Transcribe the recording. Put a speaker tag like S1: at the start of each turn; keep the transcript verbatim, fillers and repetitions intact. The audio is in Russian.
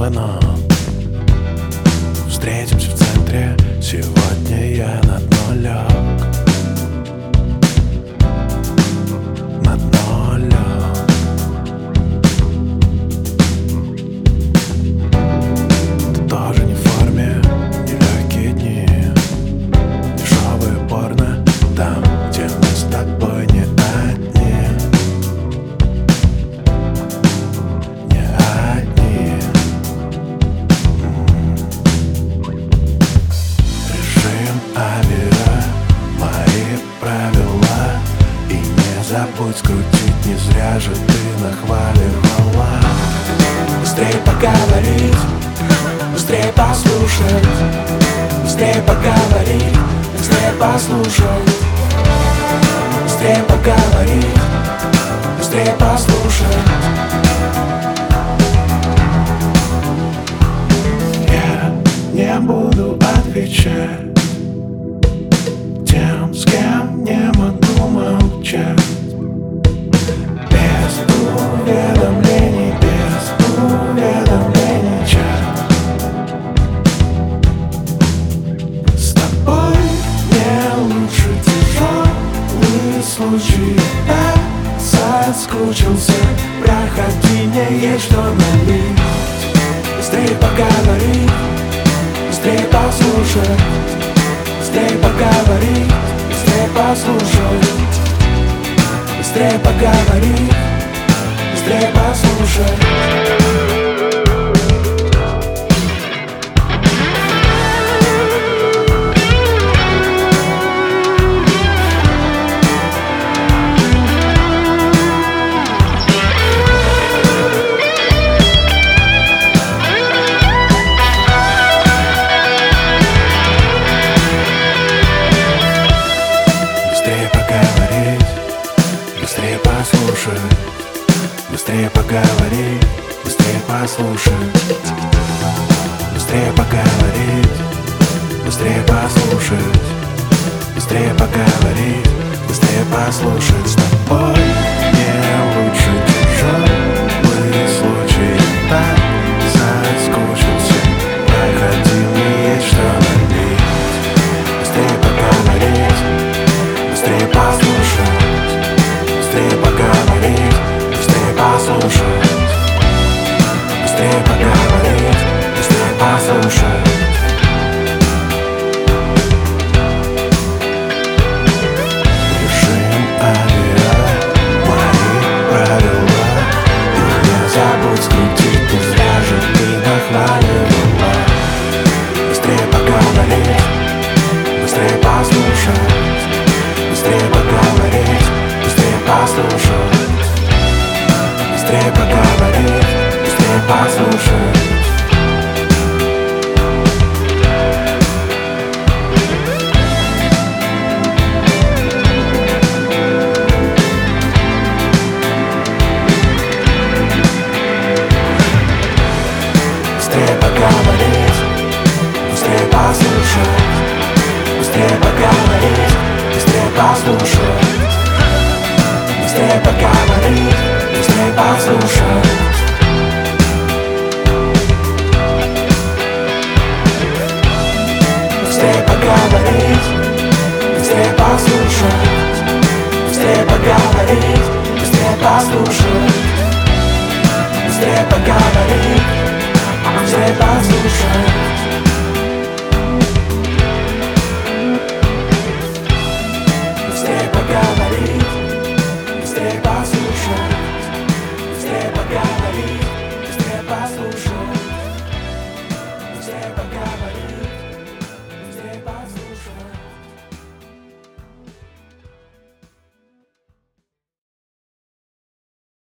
S1: звонок. Встретимся в центре, сегодня я на дно лёг. На дно лёг. Ты тоже не в форме, нелёгкие дни. Дешёвое порно, там, где мы с тобой не одни. Не одни. Режим авиа, мои правила. И не забудь скрутить, не зря же ты нахваливала. Быстрее поговорить, быстрее послушать. Быстрее поговорить, быстрее послушать. Быстрее поговорить, быстрее послушать. Я не буду отвечать тем, с кем не могу молчать. Без уведомлений, без уведомлений чат. С тобой не лучше тяжелый случай. Я соскучился, проходи, мне есть что налить. Быстрее поговорить, быстрее послушать. Быстрее поговорить, быстрее послушать. Быстрее поговорить, быстрее послушать. Быстрее послушать, быстрее поговорить, быстрее послушать. Быстрее поговорить, быстрее послушать. Быстрее поговорить, быстрее послушать. С тобой не лучше тяжелый случай. Так соскучился, проходи, мне есть что налить. Быстрее поговорить, быстрее послушать. Быстрее поговорить, быстрее послушать. Быстрее поговорить, быстрее послушать. Режим авиа, мои правила. И не забудь скрутить, не зря же ты нахваливала. Быстрее поговорить, быстрее послушать. Быстрее поговорить, быстрее послушать. Быстрее поговорить, быстрее послушать. Быстрее поговорить, быстрее послушать. Быстрее поговорить, быстрее послушать. Быстрее поговорить, быстрее послушать. Быстрее поговорить, быстрее послушать. Быстрее поговорить, быстрее послушать. Быстрее поговорить, быстрее послушать.